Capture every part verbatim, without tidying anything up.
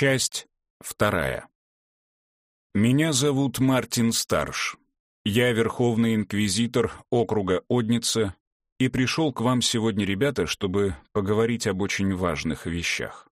Часть вторая. Меня зовут Мартин Старш. Я Верховный Инквизитор округа Одница и пришел к вам сегодня, ребята, чтобы поговорить об очень важных вещах.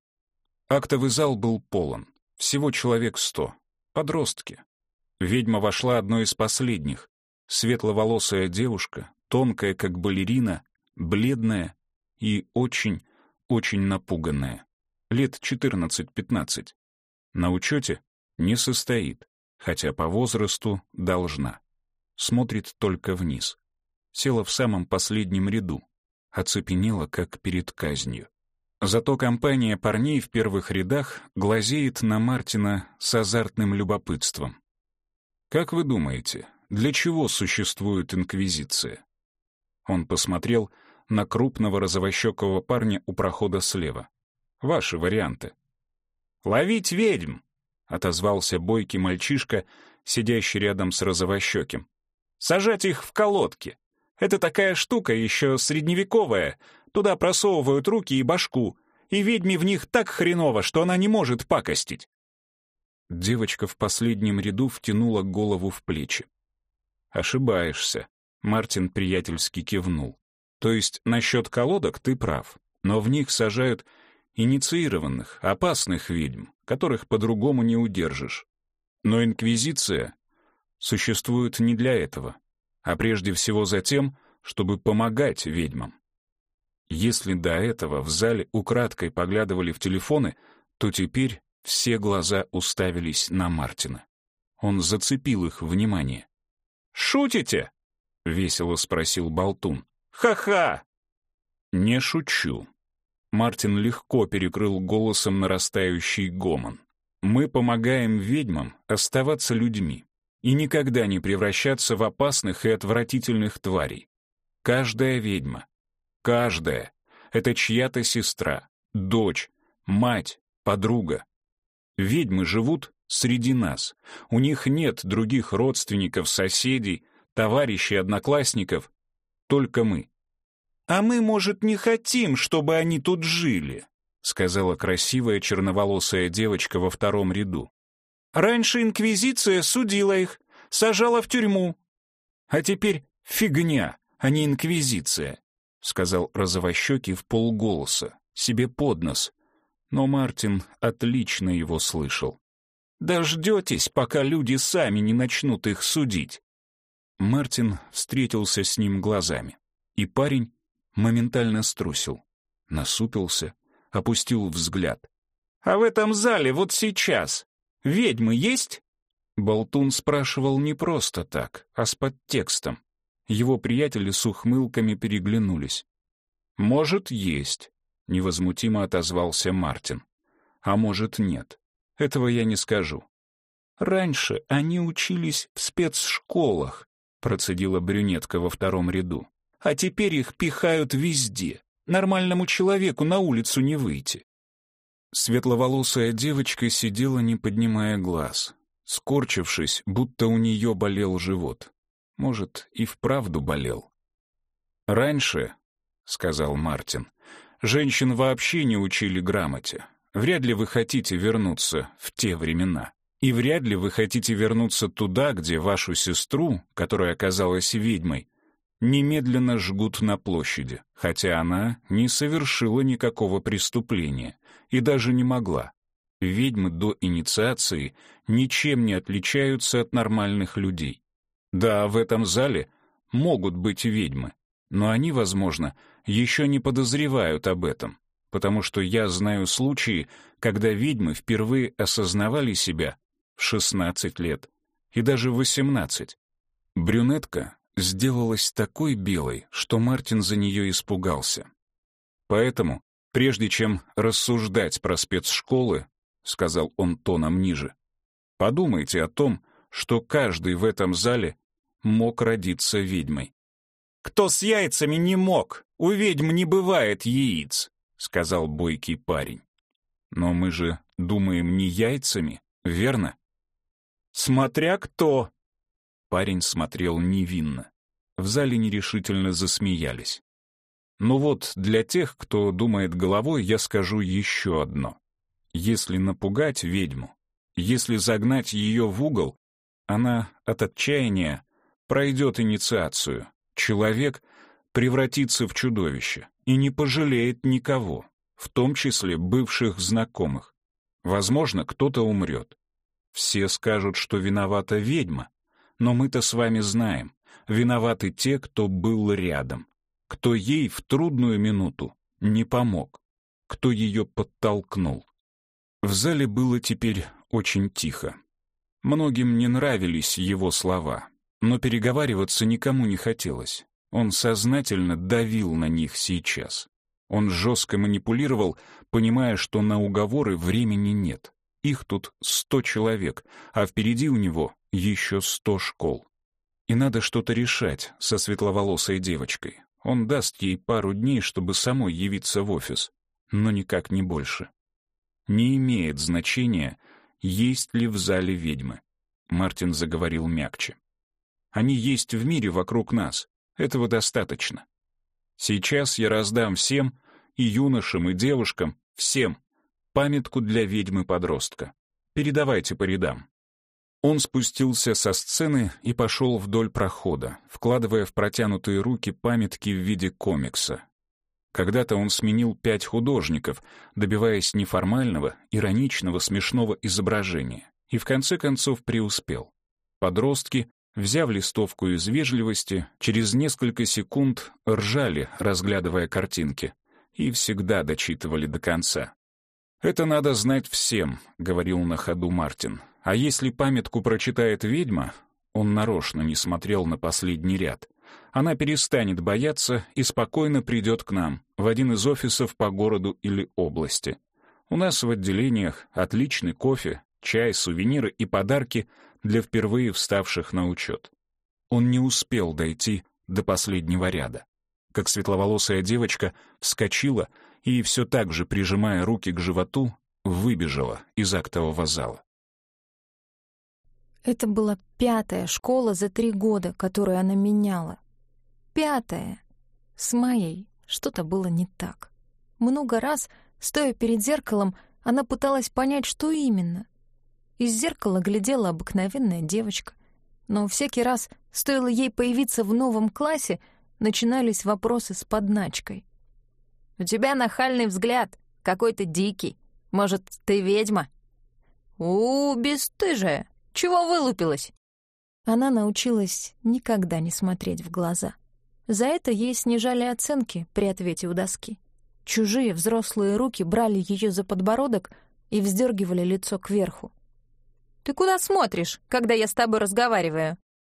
Актовый зал был полон. Всего человек сто. Подростки. Ведьма вошла одной из последних. Светловолосая девушка, тонкая, как балерина, бледная и очень, очень напуганная. Лет четырнадцать-пятнадцать. На учете не состоит, хотя по возрасту должна. Смотрит только вниз. Села в самом последнем ряду. Оцепенела, как перед казнью. Зато компания парней в первых рядах глазеет на Мартина с азартным любопытством. Как вы думаете, для чего существует инквизиция? Он посмотрел на крупного розовощекого парня у прохода слева. Ваши варианты. «Ловить ведьм!» — отозвался бойкий мальчишка, сидящий рядом с розовощеким. «Сажать их в колодки. Это такая штука, еще средневековая. Туда просовывают руки и башку, и ведьме в них так хреново, что она не может пакостить». Девочка в последнем ряду втянула голову в плечи. «Ошибаешься», — Мартин приятельски кивнул. «То есть насчет колодок ты прав, но в них сажают инициированных, опасных ведьм, которых по-другому не удержишь. Но инквизиция существует не для этого, а прежде всего за тем, чтобы помогать ведьмам. Если до этого в зале украдкой поглядывали в телефоны, то теперь все глаза уставились на Мартина. Он зацепил их внимание. «Шутите?» — весело спросил болтун. «Ха-ха!» «Не шучу». Мартин легко перекрыл голосом нарастающий гомон. «Мы помогаем ведьмам оставаться людьми и никогда не превращаться в опасных и отвратительных тварей. Каждая ведьма, каждая — это чья-то сестра, дочь, мать, подруга. Ведьмы живут среди нас. У них нет других родственников, соседей, товарищей, одноклассников. Только мы. «А мы, может, не хотим, чтобы они тут жили», — сказала красивая черноволосая девочка во втором ряду. «Раньше инквизиция судила их, сажала в тюрьму. А теперь фигня, а не инквизиция», — сказал розовощекий вполголоса, себе под нос. Но Мартин отлично его слышал. «Дождетесь, пока люди сами не начнут их судить». Мартин встретился с ним глазами, и парень моментально струсил, насупился, опустил взгляд. «А в этом зале вот сейчас ведьмы есть?» Болтун спрашивал не просто так, а с подтекстом. Его приятели с ухмылками переглянулись. «Может, есть», — невозмутимо отозвался Мартин. «А может, нет. Этого я не скажу». «Раньше они учились в спецшколах», — процедила брюнетка во втором ряду. «А теперь их пихают везде. Нормальному человеку на улицу не выйти». Светловолосая девочка сидела, не поднимая глаз, скорчившись, будто у нее болел живот. Может, и вправду болел. «Раньше, — сказал Мартин, — женщин вообще не учили грамоте. Вряд ли вы хотите вернуться в те времена. И вряд ли вы хотите вернуться туда, где вашу сестру, которая оказалась ведьмой, немедленно жгут на площади, хотя она не совершила никакого преступления и даже не могла. Ведьмы до инициации ничем не отличаются от нормальных людей. Да, в этом зале могут быть ведьмы, но они, возможно, еще не подозревают об этом, потому что я знаю случаи, когда ведьмы впервые осознавали себя в шестнадцать лет и даже в восемнадцать. Брюнетка сделалась такой белой, что Мартин за нее испугался. Поэтому, прежде чем рассуждать про спецшколы, — сказал он тоном ниже, — подумайте о том, что каждый в этом зале мог родиться ведьмой. «Кто с яйцами не мог? У ведьм не бывает яиц», — сказал бойкий парень. «Но мы же думаем не яйцами, верно?» «Смотря кто», — парень смотрел невинно. В зале нерешительно засмеялись. «Ну вот, для тех, кто думает головой, я скажу еще одно. Если напугать ведьму, если загнать ее в угол, она от отчаяния пройдет инициацию. Человек превратится в чудовище и не пожалеет никого, в том числе бывших знакомых. Возможно, кто-то умрет. Все скажут, что виновата ведьма, но мы-то с вами знаем, виноваты те, кто был рядом, кто ей в трудную минуту не помог, кто ее подтолкнул. В зале было теперь очень тихо. Многим не нравились его слова, но переговариваться никому не хотелось. Он сознательно давил на них сейчас. Он жестко манипулировал, понимая, что на уговоры времени нет. Их тут сто человек, а впереди у него еще сто школ. И надо что-то решать со светловолосой девочкой. Он даст ей пару дней, чтобы самой явиться в офис, но никак не больше. Не имеет значения, есть ли в зале ведьмы. Мартин заговорил мягче. Они есть в мире вокруг нас. Этого достаточно. Сейчас я раздам всем, и юношам, и девушкам, всем, памятку для ведьмы-подростка. Передавайте по рядам. Он спустился со сцены и пошел вдоль прохода, вкладывая в протянутые руки памятки в виде комикса. Когда-то он сменил пять художников, добиваясь неформального, ироничного, смешного изображения, и в конце концов преуспел. Подростки, взяв листовку из вежливости, через несколько секунд ржали, разглядывая картинки, и всегда дочитывали до конца. «Это надо знать всем», — говорил на ходу Мартин. «А если памятку прочитает ведьма...» Он нарочно не смотрел на последний ряд. «Она перестанет бояться и спокойно придет к нам, в один из офисов по городу или области. У нас в отделениях отличный кофе, чай, сувениры и подарки для впервые вставших на учет». Он не успел дойти до последнего ряда, как светловолосая девочка вскочила и, все так же прижимая руки к животу, выбежала из актового зала. Это была пятая школа за три года, которую она меняла. Пятая. С Майей что-то было не так. Много раз, стоя перед зеркалом, она пыталась понять, что именно. Из зеркала глядела обыкновенная девочка. Но всякий раз, стоило ей появиться в новом классе, начинались вопросы с подначкой. «У тебя нахальный взгляд, какой-то дикий. Может, ты ведьма?» «У, бесстыжая! Чего вылупилась?» Она научилась никогда не смотреть в глаза. За это ей снижали оценки при ответе у доски. Чужие взрослые руки брали ее за подбородок и вздергивали лицо кверху. «Ты куда смотришь, когда я с тобой разговариваю?»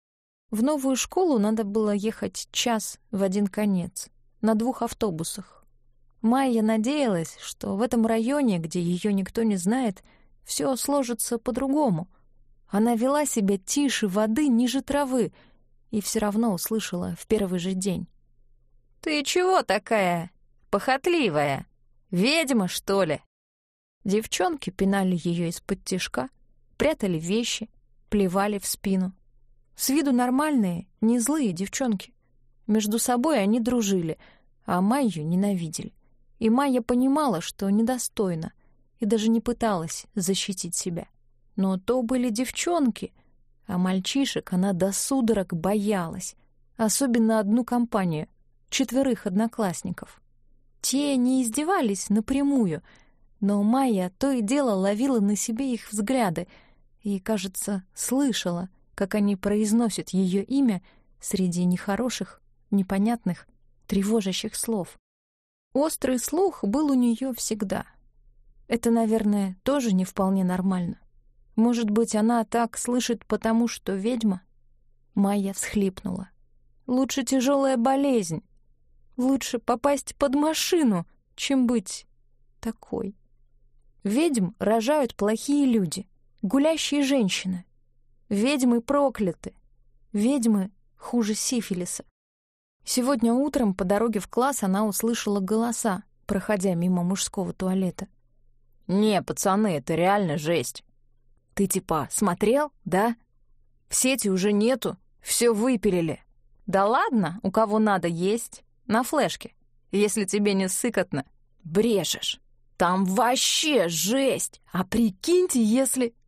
В новую школу надо было ехать час в один конец, на двух автобусах. Майя надеялась, что в этом районе, где ее никто не знает, все сложится по-другому. Она вела себя тише воды, ниже травы, и все равно услышала в первый же день. «Ты чего такая похотливая? Ведьма, что ли?» Девчонки пинали ее из-под тишка, прятали вещи, плевали в спину. С виду нормальные, не злые девчонки. Между собой они дружили, а Майю ненавидели. И Майя понимала, что недостойна, и даже не пыталась защитить себя. Но то были девчонки, а мальчишек она до судорог боялась. Особенно одну компанию, четверых одноклассников. Те не издевались напрямую, но Майя то и дело ловила на себе их взгляды и, кажется, слышала, как они произносят ее имя среди нехороших, непонятных, тревожащих слов. Острый слух был у нее всегда. Это, наверное, тоже не вполне нормально. Может быть, она так слышит, потому что ведьма? Майя всхлипнула. Лучше тяжелая болезнь. Лучше попасть под машину, чем быть такой. Ведьм рожают плохие люди, гулящие женщины. Ведьмы прокляты. Ведьмы хуже сифилиса. Сегодня утром по дороге в класс она услышала голоса, проходя мимо мужского туалета. «Не, пацаны, это реально жесть. Ты типа смотрел, да? В сети уже нету, все выпилили. Да ладно, у кого надо есть, на флешке. Если тебе не сыкотно, брешешь. Там вообще жесть! А прикиньте, если...